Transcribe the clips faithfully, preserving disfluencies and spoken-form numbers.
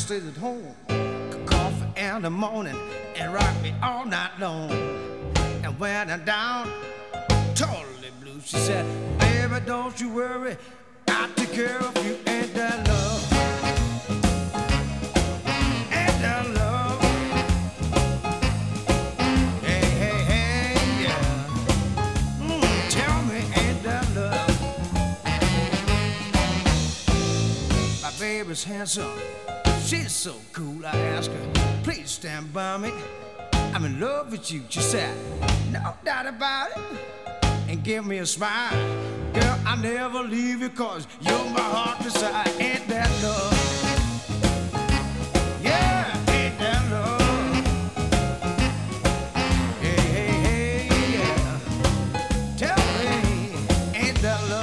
stays at home, coffee in the morning, and rock me all night long. And when I'm down, totally blue, she said, baby, don't you worry, I'll take care of you. Ain't that love? Ain't that love? Hey, hey, hey, yeah. Mm, tell me, ain't that love? My baby's handsome, she's so cool. I asked her, please stand by me, I'm in love with you. She said, no doubt about it, and give me a smile. Girl, I'll never leave you, cause you're my heart desire. Ain't that love? Yeah, ain't that love? Hey, hey, hey, yeah. Tell me, ain't that love?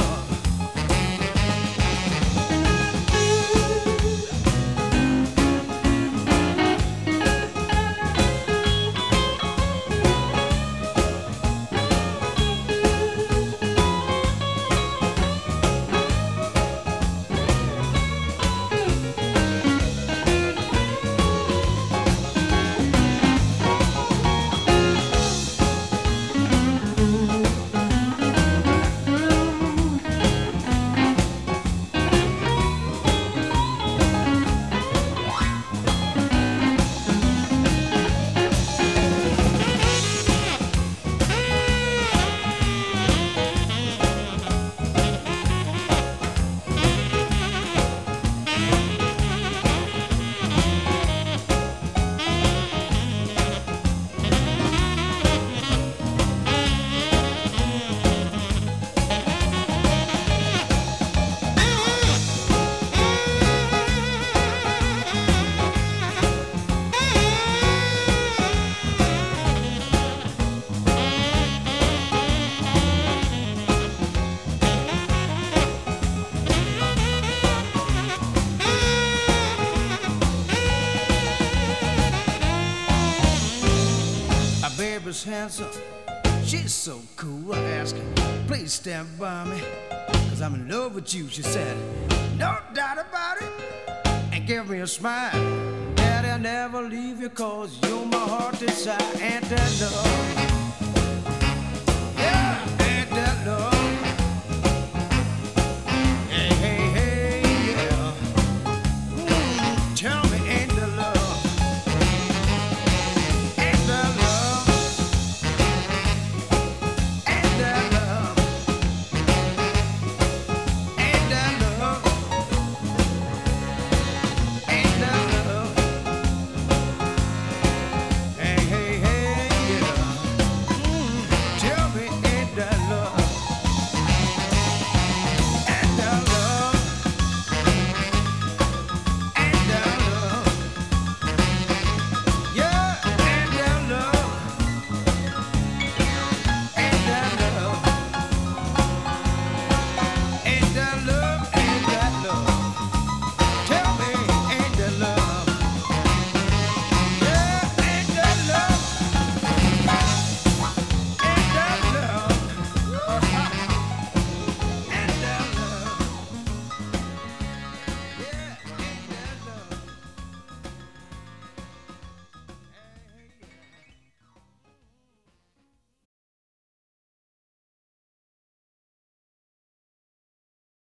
Baby's handsome, she's so cool. I asked her, please stand by me, cause I'm in love with you. She said, no doubt about it, and give me a smile. Daddy, I'll never leave you, cause you're my heart desire. Ain't that love?